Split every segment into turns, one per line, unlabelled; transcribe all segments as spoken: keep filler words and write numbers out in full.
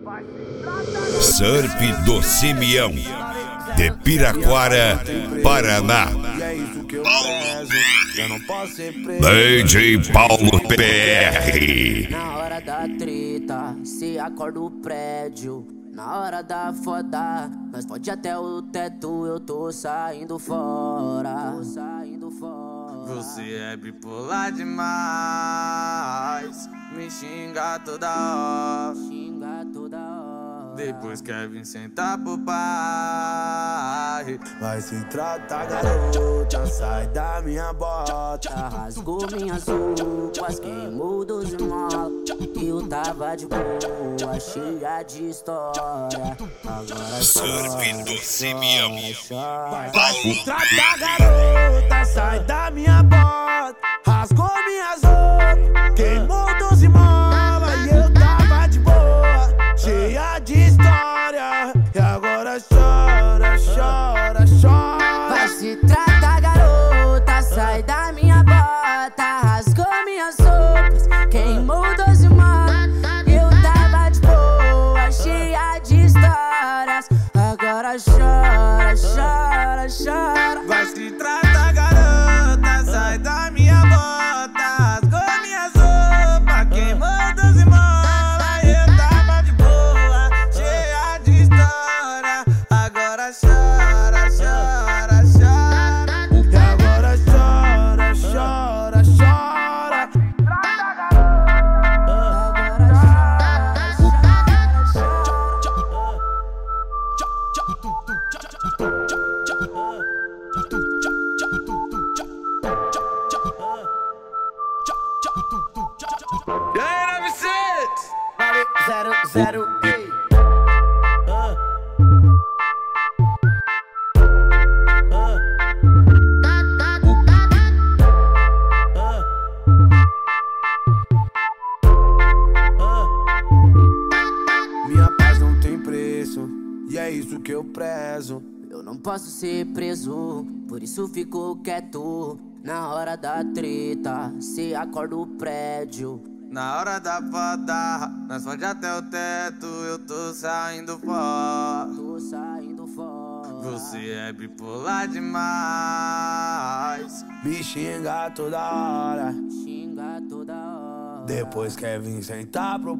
Surf do Simeão, de Piraquara, Paraná. D J Paulo P R.
Na hora da treta, se acorda o prédio. Na hora da foda, nós pode até o teto, eu tô saindo fora. Tô saindo fora.
Você é bipolar demais, me xinga toda hora.
Xinga toda hora.
Depois quer vir sentar pro pai.
Vai se tratar, garota, sai da minha bota.
Rasgou minhas roupas, queimou dos mal. Eu tava de boa, cheia de história. Agora
Surf do Simeão.
Vai se tratar, garota, sai da minha bota. Rasgou minhas roupas, queimou doze molas. E eu tava de boa, cheia de história. E agora chora, chora, chora.
vai se tratar, garota, sai da minha bota. Rasgou minhas roupas, queimou doze molas. Eu tava de boa, cheia de histórias. Agora chora, chora, chora.
Vai se tratar, garota, sai da minha bota. Rasgou minhas roupas, queimou doze molas. Eu tava de boa, cheia de história. Agora chora, chora, chora.
E agora chora, chora, chora.
E aí, nove seis?
Zero, zero, ei. Minha paz não tem preço, e é isso que eu prezo.
Eu não posso ser preso, por isso fico quieto. Na hora da treta, se acorda o prédio.
Na hora da foda, nós pode até o teto, eu tô saindo fora.
Tô saindo fora.
Você é bipolar demais.
Me xinga toda hora,
Xinga toda hora.
depois quer vir sentar pro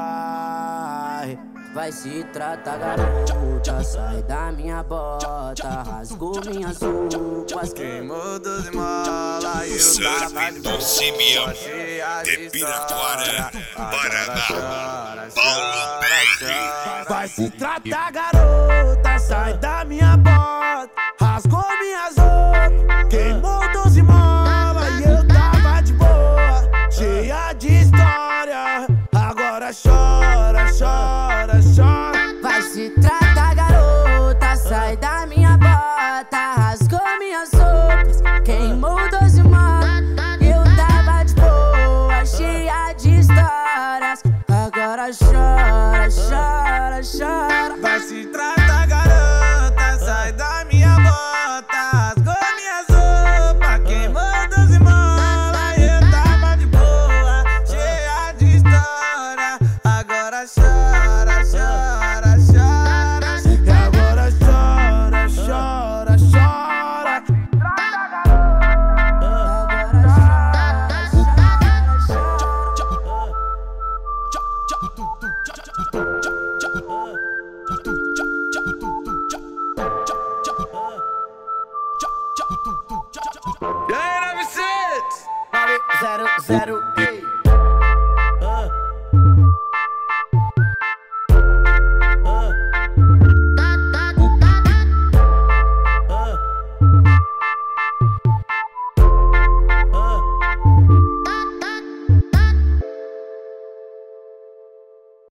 pai.
Vai se tratar, garota, sai da minha bota. Rasgou minhas roupas,
Queimou doze molas e eu tava
Surf
de
do
boa,
Simeão,
cheia
de
de
Piraquara,
história.
Paraná.
Chora,
Paulo
chora,
P R.
chora.
Vai se tratar, garota, sai da minha bota. Rasgou minhas roupas, queimou doze molas. E eu tava de boa, cheia de história. Agora chora, chora, chora.
vai se tratar, garota, sai da minha bota. Rasgou minhas roupas, queimou doze molas. Eu tava de boa, cheia de histórias. Agora chora, chora, chora.
Vai se tratar, garota, sai da minha bota. Rasgou minhas roupas, queimou doze molas. Eu tava de boa, cheia de história. Agora chora, chora, chora.
E agora chora, chora, chora.
E aí, nove seis?
Zero, zero,